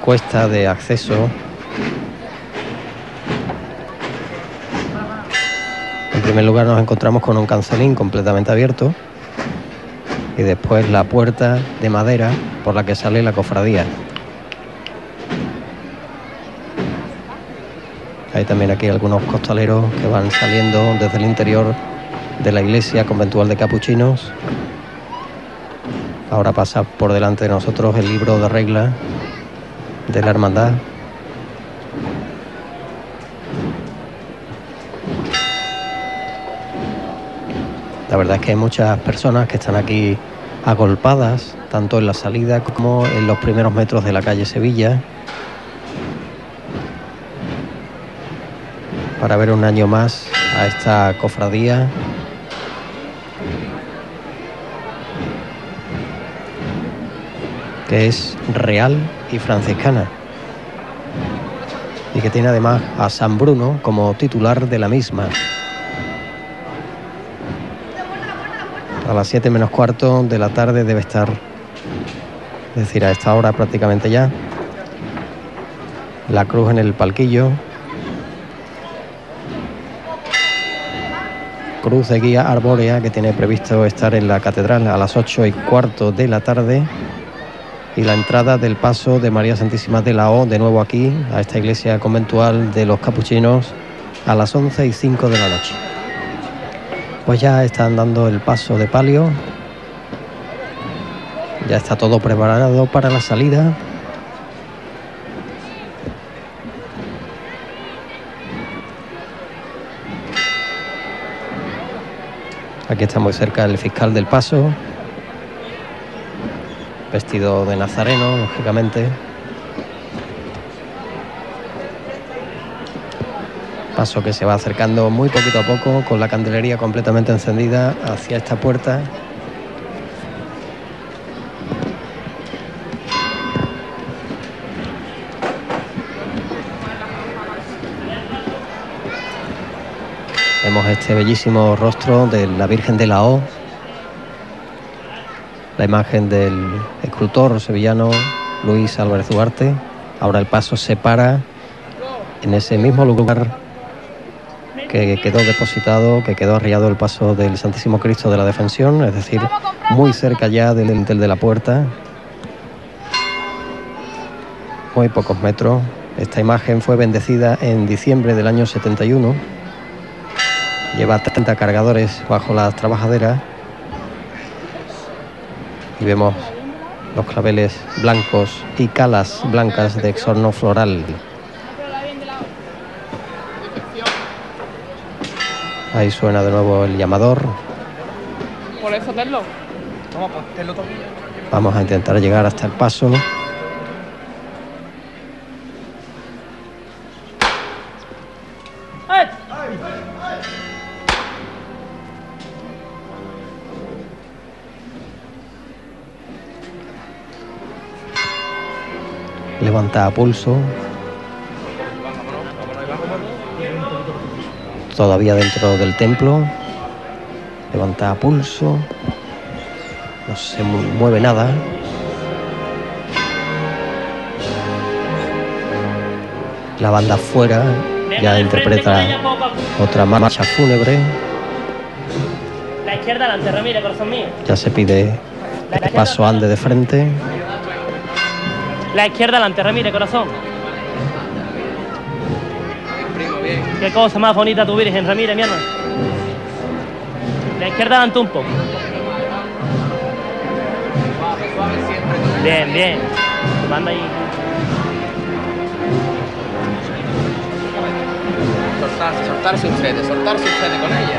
cuesta de acceso. En primer lugar nos encontramos con un cancelín completamente abierto y después la puerta de madera por la que sale la cofradía. Hay también aquí algunos costaleros que van saliendo desde el interior de la iglesia conventual de capuchinos. Ahora pasa por delante de nosotros el libro de regla de la hermandad. La verdad es que hay muchas personas que están aquí agolpadas, tanto en la salida como en los primeros metros de la calle Sevilla, para ver un año más a esta cofradía. Que es real y franciscana y que tiene además a San Bruno como titular de la misma. A las 7 menos cuarto de la tarde debe estar, es decir, a esta hora prácticamente ya, la cruz en el palquillo. Cruz de guía arbórea que tiene previsto estar en la catedral a las 8:15 de la tarde. Y la entrada del paso de María Santísima de la O, de nuevo aquí, a esta iglesia conventual de los capuchinos, a las 11:05 de la noche. Pues ya están dando el paso de palio. Ya está todo preparado para la salida. Aquí está muy cerca el fiscal del paso, vestido de nazareno, lógicamente. Paso que se va acercando muy poquito a poco, con la candelería completamente encendida, hacia esta puerta. Vemos este bellísimo rostro de la Virgen de la O, la imagen del escultor sevillano Luis Álvarez Duarte. Ahora el paso se para en ese mismo lugar que quedó depositado, que quedó arriado el paso del Santísimo Cristo de la Defensión, es decir, muy cerca ya del dintel de la puerta. Muy pocos metros. Esta imagen fue bendecida en diciembre del año 71. Lleva 30 cargadores bajo las trabajaderas. Y vemos los claveles blancos y calas blancas de exorno floral. Ahí suena de nuevo el llamador. Por eso, Tello. Vamos a intentar llegar hasta el paso. Levanta a pulso. Todavía dentro del templo. Levanta a pulso. No se mueve nada. La banda fuera ya interpreta otra marcha fúnebre. La izquierda delante, Ramírez, corazón mío. Ya se pide el paso ande de frente. La izquierda delante, Ramírez, corazón. Qué cosa más bonita tu Virgen, Ramírez, mi hermano. La izquierda delante un poco. Bien, bien. Manda ahí. Soltarse ustedes con ella.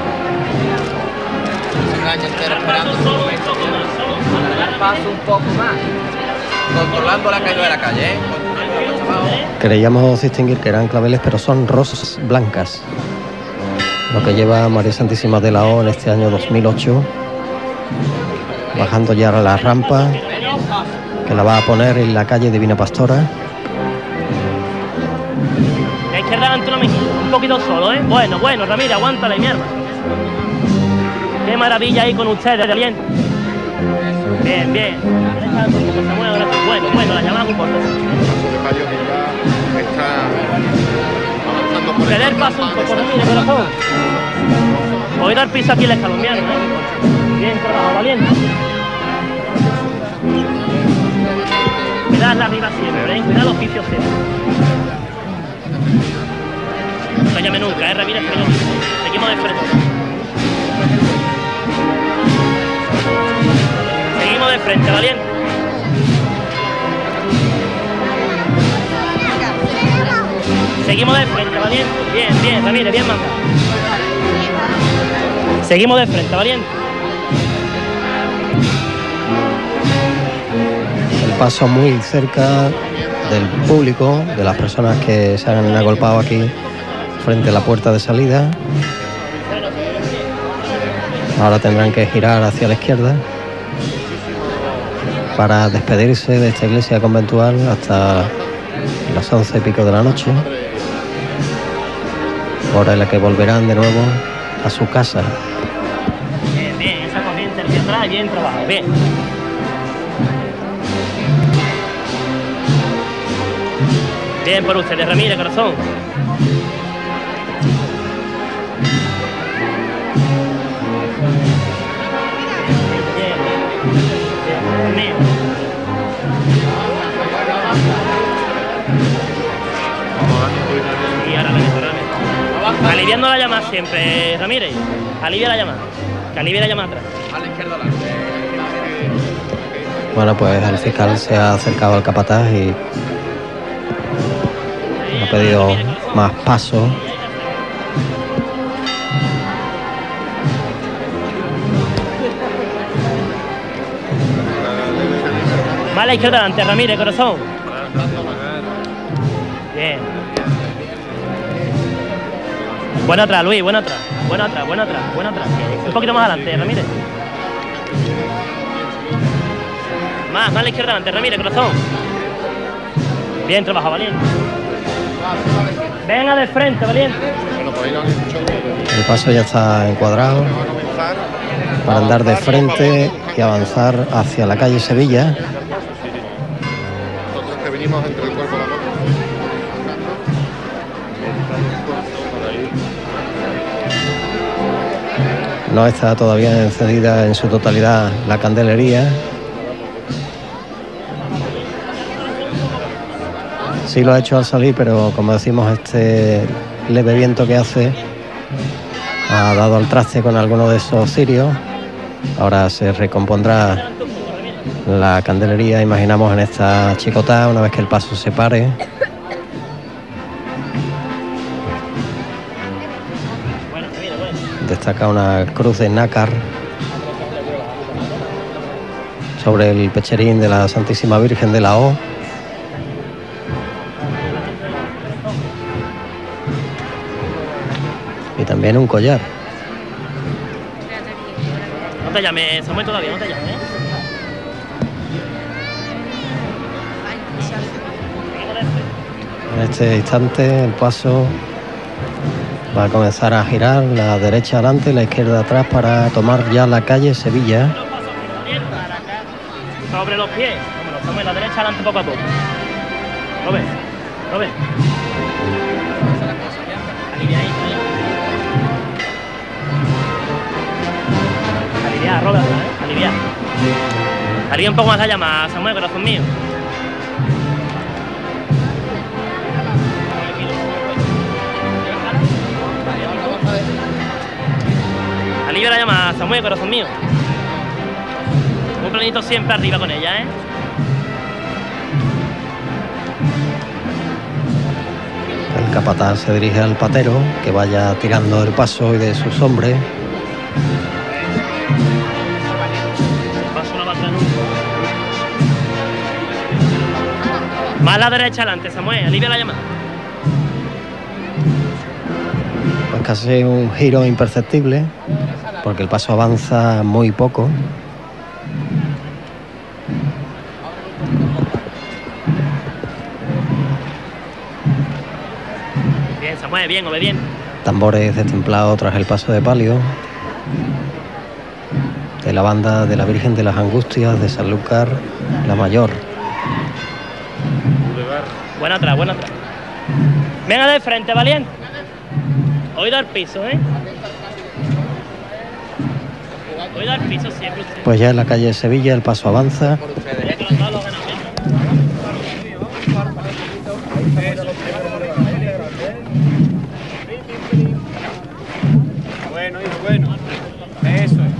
Un año entero esperando su momento. Alargar el paso un poco más. Controlando la caída de la calle, ¿eh? Creíamos distinguir que eran claveles, pero son rosas blancas. Lo que lleva María Santísima de la O en este año 2008. Bajando ya a la rampa, que la va a poner en la calle Divina Pastora. La izquierda delante una mejilla, un poquito solo, ¿eh? Bueno, Ramírez, aguántala, mi hermano. Qué maravilla ahí con ustedes, de aliento. Bien, bien. Bueno, la llamamos un poco. el paso un poco, Ramírez, corazón. Voy a dar piso aquí el escalombiano, Bien trabajado, valiente. Cuidado la arriba siempre, cuidado los oficios siempre. No te llame nunca, Ramírez, pero seguimos de frente. Seguimos de frente, valiente. Seguimos de frente, valiente. Bien, bien, Ramírez, bien mandado. Seguimos de frente, valiente. El paso muy cerca del público, de las personas que se han agolpado aquí frente a la puerta de salida. Ahora tendrán que girar hacia la izquierda para despedirse de esta iglesia conventual hasta las 11 y pico de la noche, hora en la que volverán de nuevo a su casa. Bien, bien, esa corriente hacia atrás, bien trabajado, bien. Bien por ustedes, Ramírez, corazón. Bien. Y ahora la meto. Aliviando la llamada siempre, Ramírez. Alivia la llamada. Que alivie la llamada atrás. A la izquierda adelante. Bueno, pues el fiscal se ha acercado al capataz y ha pedido más paso. Más a la izquierda adelante, Ramírez, corazón. Bien. Buena atrás, Luis, buena atrás. Buena atrás, buena atrás, buena atrás. Un poquito más adelante, Ramírez. Más a la izquierda adelante, Ramírez, corazón. Bien trabajado, valiente. Venga de frente, valiente. El paso ya está encuadrado para andar de frente y avanzar hacia la calle Sevilla. Nosotros que vinimos entre el cuerpo y la moto. No está todavía encendida en su totalidad la candelería. Sí lo ha hecho al salir, pero como decimos, este leve viento que hace ha dado al traste con alguno de esos cirios. Ahora se recompondrá la candelería, imaginamos, en esta chicotá una vez que el paso se pare. Destaca una cruz de nácar sobre el pecherín de la Santísima Virgen de la O. Y también un collar. No te llames, Samuel, todavía, no te llames, En este instante el paso va a comenzar a girar, la derecha adelante y la izquierda atrás para tomar ya la calle Sevilla. Sobre los pies. Vámonos, Samuel, la derecha adelante poco a poco. Lo ves, lo ves. Alivia ahí, Alivia, Robert, alivia. Alivia un poco más la llamada, Samuel, corazón mío. Alivia la llamada, Samuel, corazón mío. Un planito siempre arriba con ella, El capataz se dirige al patero, que vaya tirando del paso y de sus hombres. Paso no va atrás nunca. Más a la derecha adelante, Samuel, alivia la llamada. Pues casi un giro imperceptible, porque el paso avanza muy poco. Bien, Samuel, bien, obediente. Tambores destemplados tras el paso de palio de la banda de la Virgen de las Angustias de Sanlúcar la Mayor. Buena atrás, buena atrás. Venga de frente, valiente. Oído al piso, ¿eh? Oído al piso siempre. Pues ya en la calle Sevilla el paso avanza. Bueno. Eso es.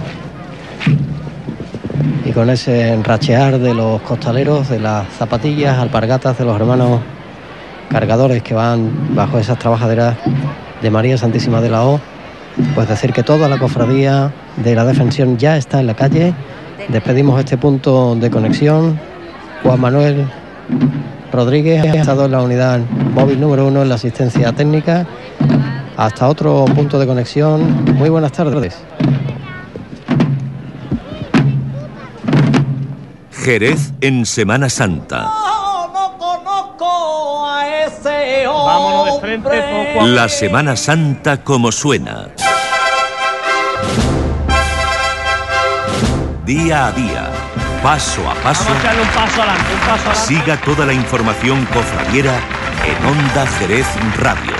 Y con ese enrachear de los costaleros, de las zapatillas, alpargatas de los hermanos cargadores que van bajo esas trabajaderas de María Santísima de la O, pues decir que toda la cofradía de la Defensión ya está en la calle. Despedimos este punto de conexión. Juan Manuel Rodríguez ha estado en la unidad móvil número 1 en la asistencia técnica. Hasta otro punto de conexión. Muy buenas tardes. Jerez en Semana Santa. Vámonos de frente poco a La Semana Santa como suena. Día a día, paso a paso. Vamos a echarle un paso adelante, Siga toda la información cofradiera en Onda Jerez Radio.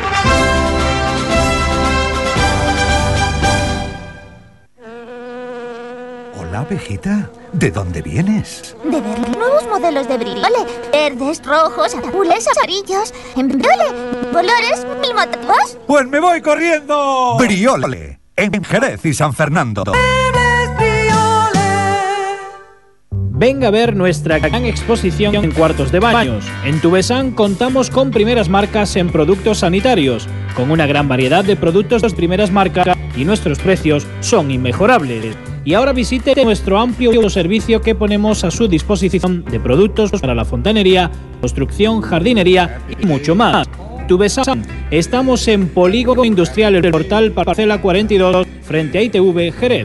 Hola, abejita. ¿De dónde vienes? De ver nuevos modelos de Briole. Verdes, rojos, azules, amarillos. En Briole. Colores mil motivos. ¡Pues me voy corriendo! Briole, en Jerez y San Fernando. Venga a ver nuestra gran exposición en cuartos de baños. En Tubesán contamos con primeras marcas en productos sanitarios, con una gran variedad de productos de primeras marcas y nuestros precios son inmejorables. Y ahora visite nuestro amplio servicio que ponemos a su disposición de productos para la fontanería, construcción, jardinería y mucho más. Tubesán, estamos en Polígono Industrial El Portal, parcela 42, frente a ITV Jerez.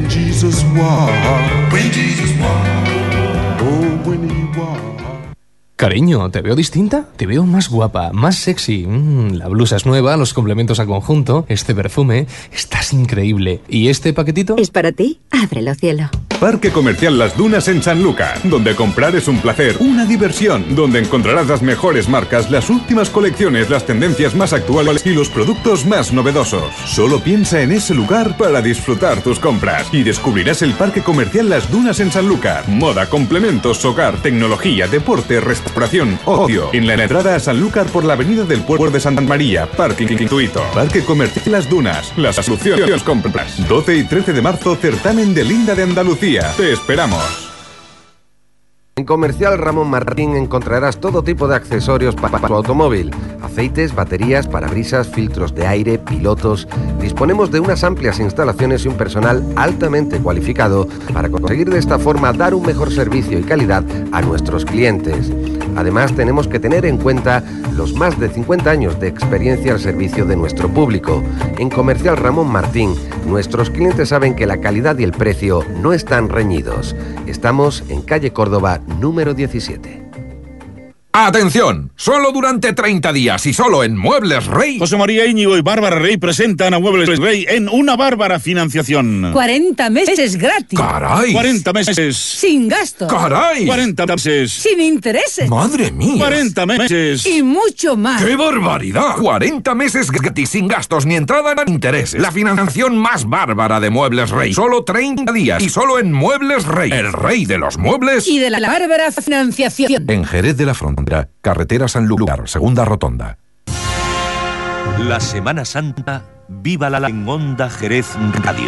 Cariño, ¿te veo distinta? Te veo más guapa, más sexy. La blusa es nueva, los complementos al conjunto, este perfume, estás increíble. ¿Y este paquetito? Es para ti. Ábrelo, cielo. Parque Comercial Las Dunas en Sanlúcar, donde comprar es un placer, una diversión, donde encontrarás las mejores marcas, las últimas colecciones, las tendencias más actuales y los productos más novedosos. Solo piensa en ese lugar para disfrutar tus compras y descubrirás el Parque Comercial Las Dunas en Sanlúcar. Moda, complementos, hogar, tecnología, deporte, restauración, ocio. En la entrada a Sanlúcar por la avenida del Puerto de Santa María, parking gratuito. Parque Comercial Las Dunas, las soluciones compras. 12 y 13 de marzo, certamen de Linda de Andalucía. Te esperamos. En Comercial Ramón Martín encontrarás todo tipo de accesorios para tu automóvil. Aceites, baterías, parabrisas, filtros de aire, pilotos. Disponemos de unas amplias instalaciones y un personal altamente cualificado para conseguir de esta forma dar un mejor servicio y calidad a nuestros clientes. Además, tenemos que tener en cuenta los más de 50 años de experiencia al servicio de nuestro público. En Comercial Ramón Martín, nuestros clientes saben que la calidad y el precio no están reñidos. Estamos en calle Córdoba, número 17. ¡Atención! Solo durante 30 días y solo en Muebles Rey. José María Íñigo y Bárbara Rey presentan a Muebles Rey en una bárbara financiación. 40 meses gratis. ¡Caray! 40 meses. Sin gastos. ¡Caray! 40 meses. Sin intereses. ¡Madre mía! 40 meses. Y mucho más. ¡Qué barbaridad! 40 meses gratis, sin gastos ni entrada ni intereses. La financiación más bárbara de Muebles Rey. Solo 30 días y solo en Muebles Rey. El rey de los muebles. Y de la bárbara financiación. En Jerez de la Frontera. Carretera Sanlúcar, segunda rotonda. La Semana Santa, vívala en Onda Jerez Radio.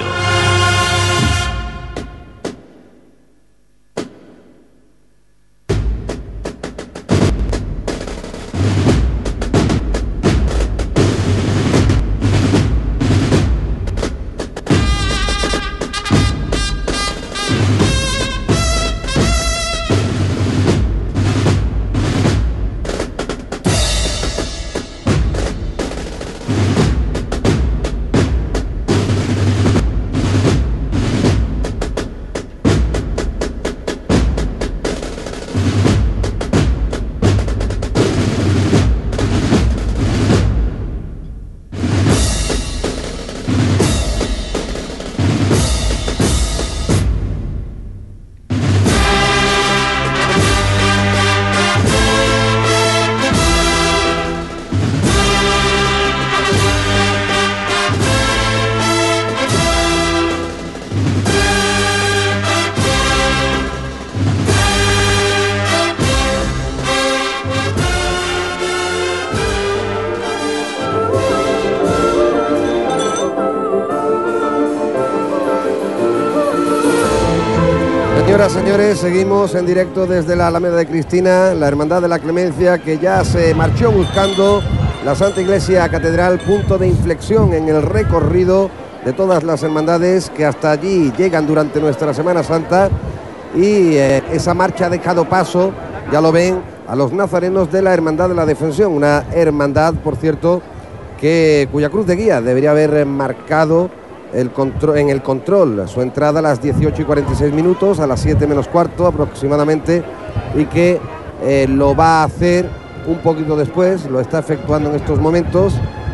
Señoras, señores, seguimos en directo desde la Alameda de Cristina, la Hermandad de la Clemencia, que ya se marchó buscando la Santa Iglesia Catedral, punto de inflexión en el recorrido de todas las hermandades que hasta allí llegan durante nuestra Semana Santa, y esa marcha ha dejado paso, ya lo ven, a los nazarenos de la Hermandad de la Defensión, una hermandad, por cierto, cuya cruz de guía debería haber marcado en el control su entrada a las 18:46, a las 7 menos cuarto aproximadamente, y que lo va a hacer un poquito después, lo está efectuando en estos momentos.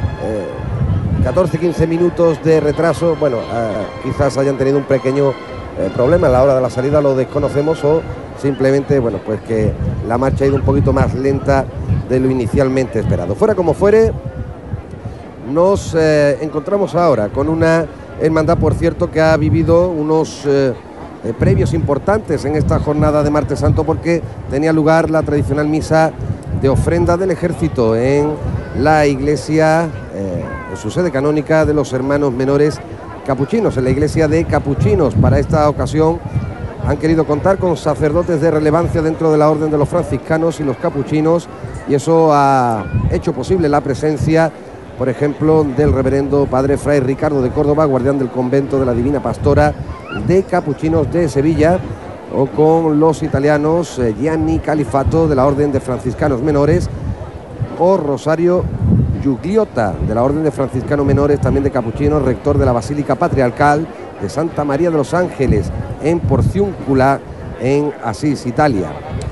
14-15 minutos de retraso. Bueno, quizás hayan tenido un pequeño problema a la hora de la salida, lo desconocemos, o simplemente, bueno, pues que la marcha ha ido un poquito más lenta de lo inicialmente esperado. Fuera como fuere, nos encontramos ahora con una hermandad, por cierto, que ha vivido unos previos importantes en esta jornada de Martes Santo, porque tenía lugar la tradicional misa de ofrenda del ejército en la iglesia, en su sede canónica de los hermanos menores capuchinos, en la iglesia de Capuchinos. Para esta ocasión han querido contar con sacerdotes de relevancia dentro de la orden de los franciscanos y los capuchinos, y eso ha hecho posible la presencia, por ejemplo, del reverendo padre Fray Ricardo de Córdoba, guardián del convento de la Divina Pastora de Capuchinos de Sevilla, o con los italianos Gianni Califato de la Orden de Franciscanos Menores, o Rosario Giugliotta de la Orden de Franciscanos Menores, también de Capuchinos, rector de la Basílica Patriarcal de Santa María de los Ángeles en Porciúncula, en Asís, Italia.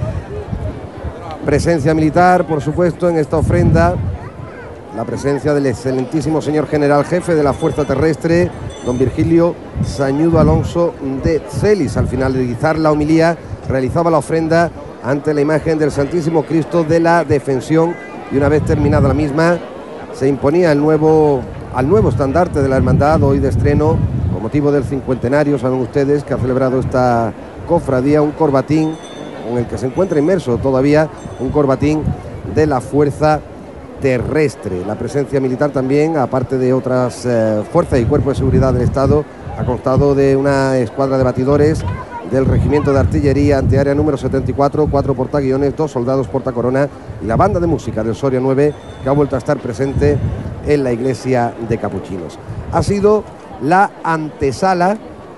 Presencia militar, por supuesto, en esta ofrenda. La presencia del excelentísimo señor general jefe de la Fuerza Terrestre, don Virgilio Sañudo Alonso de Celis. Al finalizar la homilía, realizaba la ofrenda ante la imagen del Santísimo Cristo de la Defensión, y una vez terminada la misma, se imponía al nuevo estandarte de la hermandad, hoy de estreno, con motivo del cincuentenario, saben ustedes, que ha celebrado esta cofradía, un corbatín con el que se encuentra inmerso todavía, un corbatín de la Fuerza Terrestre. La presencia militar también, aparte de otras fuerzas y cuerpos de seguridad del Estado, ha constado de una escuadra de batidores del Regimiento de Artillería Antiaérea número 74, 4 portaguiones, 2 soldados portacorona, y la banda de música del Soria 9, que ha vuelto a estar presente en la iglesia de Capuchinos. Ha sido la antesala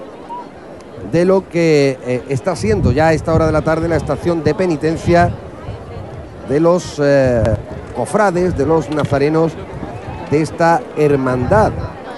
de lo que está siendo ya a esta hora de la tarde la estación de penitencia de los cofrades, de los nazarenos de esta hermandad.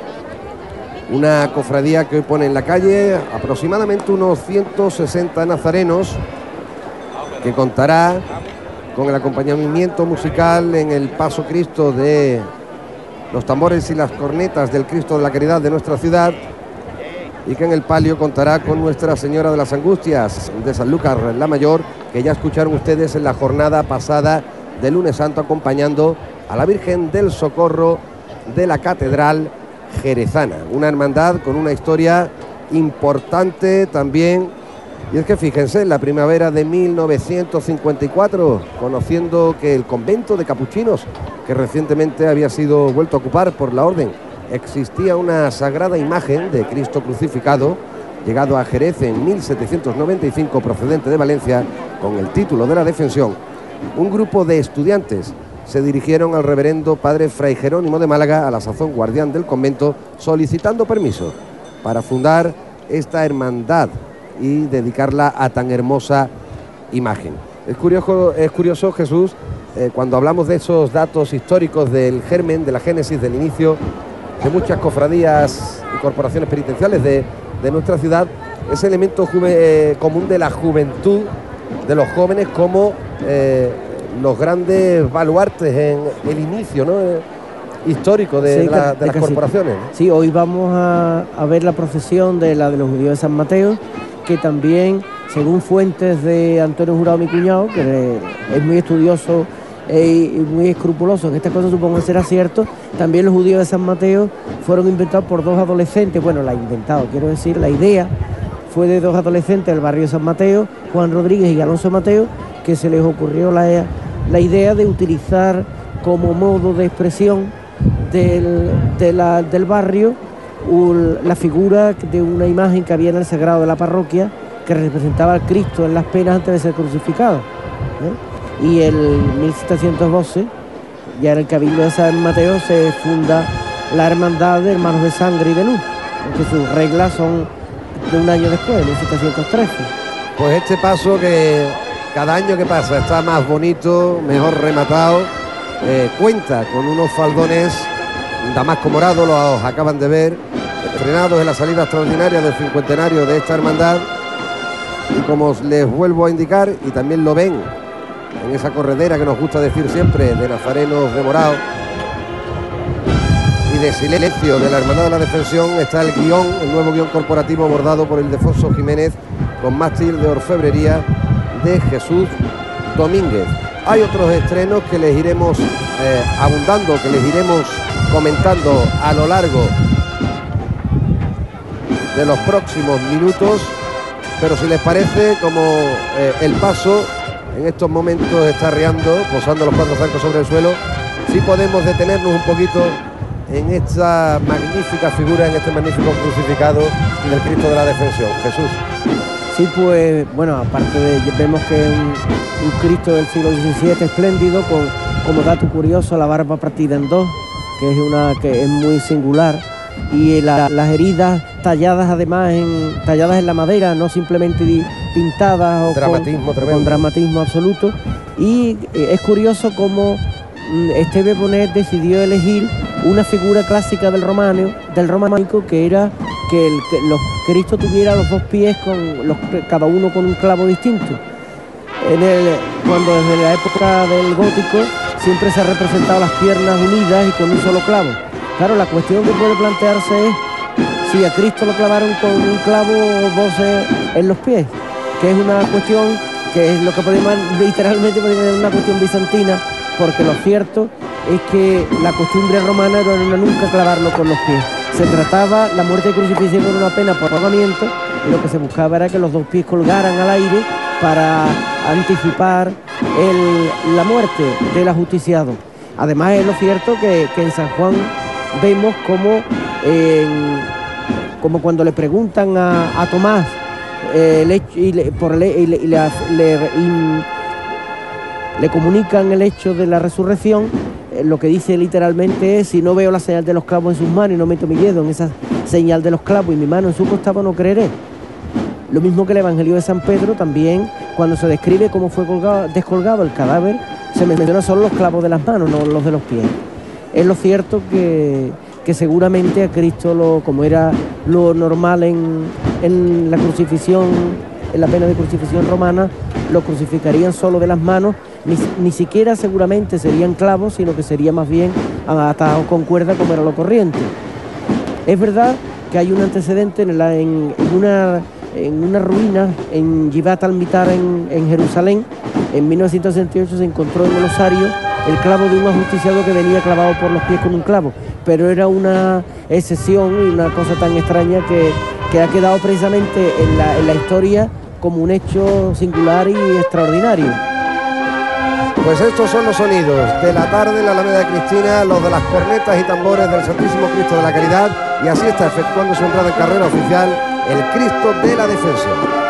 Una cofradía que hoy pone en la calle aproximadamente unos 160 nazarenos, que contará con el acompañamiento musical en el Paso Cristo de los tambores y las cornetas del Cristo de la Caridad de nuestra ciudad, y que en el palio contará con Nuestra Señora de las Angustias de Sanlúcar la Mayor, que ya escucharon ustedes en la jornada pasada de Lunes Santo, acompañando a la Virgen del Socorro de la Catedral Jerezana. Una hermandad con una historia importante también, y es que fíjense, en la primavera de 1954, conociendo que el convento de Capuchinos, que recientemente había sido vuelto a ocupar por la orden, existía una sagrada imagen de Cristo crucificado, llegado a Jerez en 1795, procedente de Valencia, con el título de la Defensión. Un grupo de estudiantes se dirigieron al reverendo padre Fray Jerónimo de Málaga, a la sazón guardián del convento, solicitando permiso para fundar esta hermandad y dedicarla a tan hermosa imagen. Es curioso, Jesús, cuando hablamos de esos datos históricos del germen, de la génesis, del inicio de muchas cofradías y corporaciones penitenciales de nuestra ciudad, ese elemento común de la juventud, de los jóvenes, como los grandes baluartes en el inicio, ¿no?, histórico de las corporaciones, ¿no? Sí, hoy vamos a ver la procesión de los judíos de San Mateo, que también, según fuentes de Antonio Jurado, mi cuñado, que es muy estudioso y muy escrupuloso, que esta cosa supongo que será cierto, también los judíos de San Mateo fueron inventados por dos adolescentes. Bueno, la idea fue de dos adolescentes del barrio de San Mateo, Juan Rodríguez y Alonso Mateo, que se les ocurrió la idea de utilizar como modo de expresión del barrio la figura de una imagen que había en el sagrado de la parroquia, que representaba al Cristo en las penas antes de ser crucificado, ¿eh? Y en 1712, ya en el Cabildo de San Mateo, se funda la Hermandad de Hermanos de Sangre y de Luz, que sus reglas son de un año después, 1713. Pues este paso que cada año que pasa está más bonito, mejor rematado, cuenta con unos faldones damasco morado, los acaban de ver, estrenados en la salida extraordinaria del cincuentenario de esta hermandad, y como les vuelvo a indicar, y también lo ven en esa corredera que nos gusta decir siempre, de nazarenos de morado y de silencio de la Hermandad de la Defensión, está el guión, el nuevo guión corporativo bordado por Ildefonso Jiménez, con mástil de orfebrería de Jesús Domínguez. Hay otros estrenos que les iremos abundando, que les iremos comentando a lo largo de los próximos minutos, pero si les parece, como el paso en estos momentos está arriando, posando los 4 zancos sobre el suelo, sí podemos detenernos un poquito en esta magnífica figura, en este magnífico crucificado del Cristo de la Defensión. Jesús. Sí, pues bueno, aparte de, vemos que es un Cristo del siglo XVII espléndido, como dato curioso, la barba partida en dos, que es muy singular, y las heridas talladas además talladas en la madera, no simplemente pintadas o con dramatismo absoluto. Y es curioso cómo Esteve Bonet decidió elegir una figura clásica del románico, que era que los Cristo tuviera los dos pies cada uno con un clavo distinto. Cuando desde la época del gótico siempre se ha representado las piernas unidas y con un solo clavo. Claro, la cuestión que puede plantearse es si a Cristo lo clavaron con un clavo o 12 en los pies, que es una cuestión que es lo que podemos literalmente una cuestión bizantina, porque lo cierto es que la costumbre romana era nunca clavarlo con los pies. Se trataba, la muerte de crucifixión era una pena por ahogamiento, y lo que se buscaba era que los dos pies colgaran al aire para anticipar la muerte del ajusticiado. Además es lo cierto que en San Juan vemos como cuando le preguntan a Tomás le comunican el hecho de la resurrección, lo que dice literalmente es: si no veo la señal de los clavos en sus manos y no meto mi dedo en esa señal de los clavos y mi mano en su costado, no creeré. Lo mismo que el Evangelio de San Pedro, también cuando se describe cómo fue descolgado el cadáver, se menciona solo los clavos de las manos, no los de los pies. Es lo cierto que seguramente a Cristo, como era lo normal en la crucifixión, en la pena de crucifixión romana, lo crucificarían solo de las manos, ni siquiera seguramente serían clavos, sino que sería más bien atados con cuerda, como era lo corriente. Es verdad que hay un antecedente en una ruina en Givat al-Mitar en Jerusalén. En 1968 se encontró en el osario el clavo de un ajusticiado que venía clavado por los pies con un clavo, pero era una excepción y una cosa tan extraña que ha quedado precisamente en la historia como un hecho singular y extraordinario. Pues estos son los sonidos de la tarde en la Alameda de Cristina, los de las cornetas y tambores del Santísimo Cristo de la Caridad, y así está efectuando su entrada en carrera oficial el Cristo de la Defensión.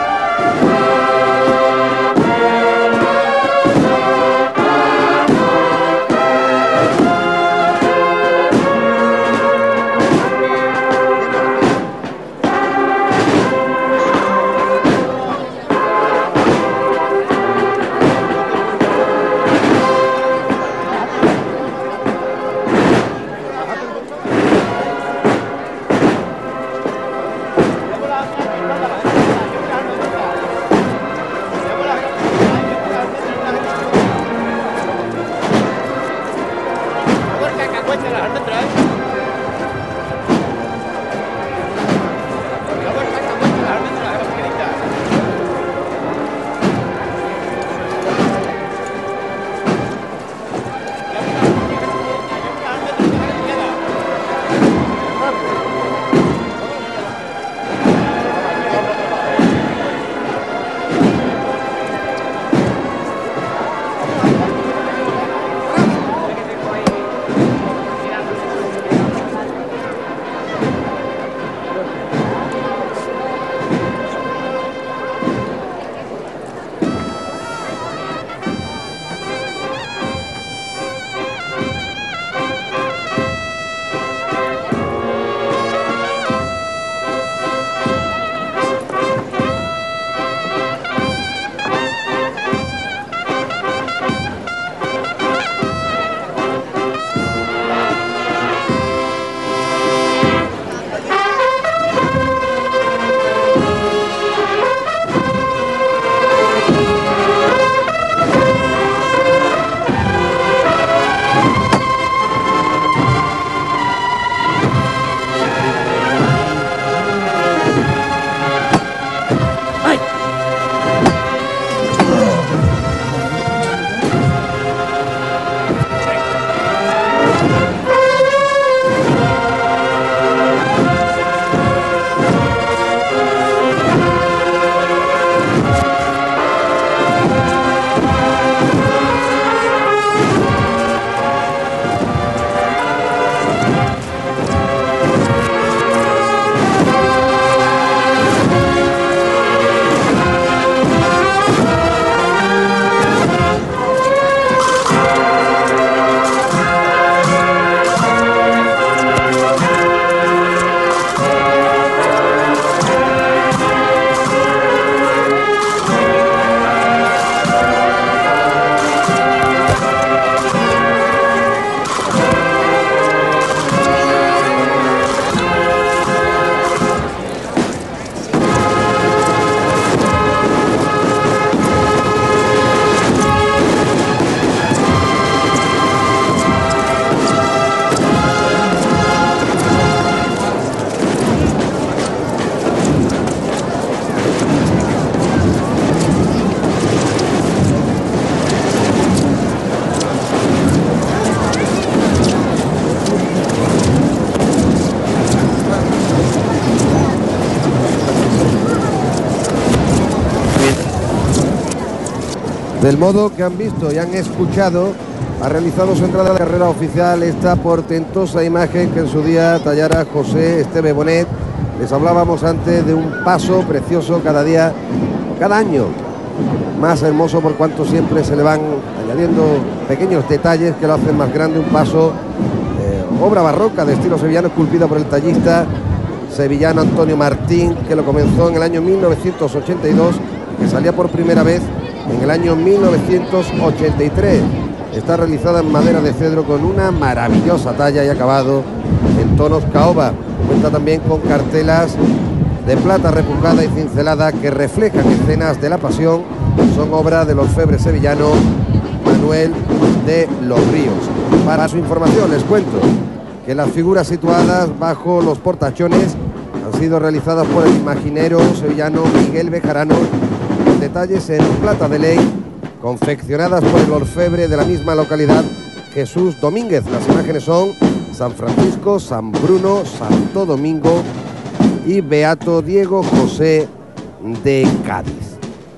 Del modo que han visto y han escuchado, ha realizado su entrada a la carrera oficial esta portentosa imagen que en su día tallara José Esteve Bonet. Les hablábamos antes de un paso precioso cada día, cada año, más hermoso por cuanto siempre se le van añadiendo pequeños detalles que lo hacen más grande. Un paso, obra barroca de estilo sevillano, esculpida por el tallista sevillano Antonio Martín, que lo comenzó en el año 1982, que salía por primera vez en el año 1983. Está realizada en madera de cedro con una maravillosa talla y acabado en tonos caoba. Cuenta también con cartelas de plata repujada y cincelada que reflejan escenas de la Pasión. Son obra del orfebre sevillano Manuel de los Ríos. Para su información les cuento que las figuras situadas bajo los portachones han sido realizadas por el imaginero sevillano Miguel Bejarano, con detalles en plata de ley, confeccionadas por el orfebre de la misma localidad, Jesús Domínguez. Las imágenes son San Francisco, San Bruno, Santo Domingo y Beato Diego José de Cádiz.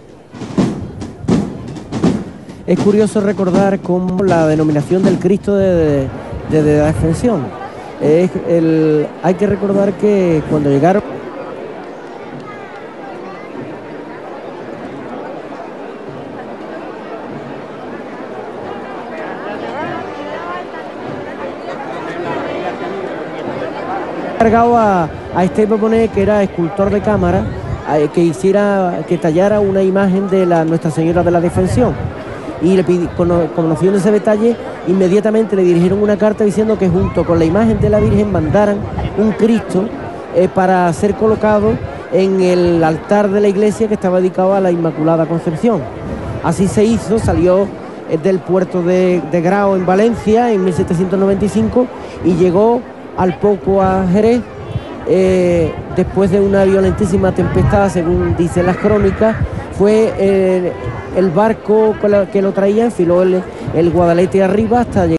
Es curioso recordar cómo la denominación del Cristo de la Ascensión. Hay que recordar que cuando llegaron cargado a Esteve Bonet, que era escultor de cámara, que tallara una imagen de la Nuestra Señora de la Defensión, y conociendo ese detalle, inmediatamente le dirigieron una carta diciendo que junto con la imagen de la Virgen mandaran un Cristo para ser colocado en el altar de la iglesia que estaba dedicado a la Inmaculada Concepción. Así se hizo, salió del puerto de Grao en Valencia en 1795 y llegó al poco a Jerez, después de una violentísima tempestad, según dicen las crónicas. Fue el barco que lo traía, enfiló el Guadalete arriba hasta llegar